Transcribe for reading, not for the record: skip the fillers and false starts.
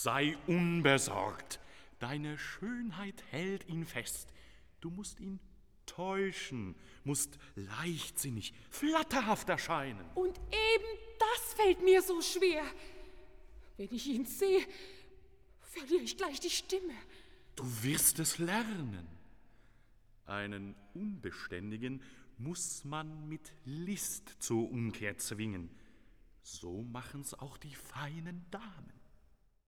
Sei unbesorgt. Deine Schönheit hält ihn fest. Du musst ihn täuschen, musst leichtsinnig, flatterhaft erscheinen. Und eben das fällt mir so schwer. Wenn ich ihn sehe, verliere ich gleich die Stimme. Du wirst es lernen. Einen Unbeständigen muss man mit List zur Umkehr zwingen. So machen's auch die feinen Damen.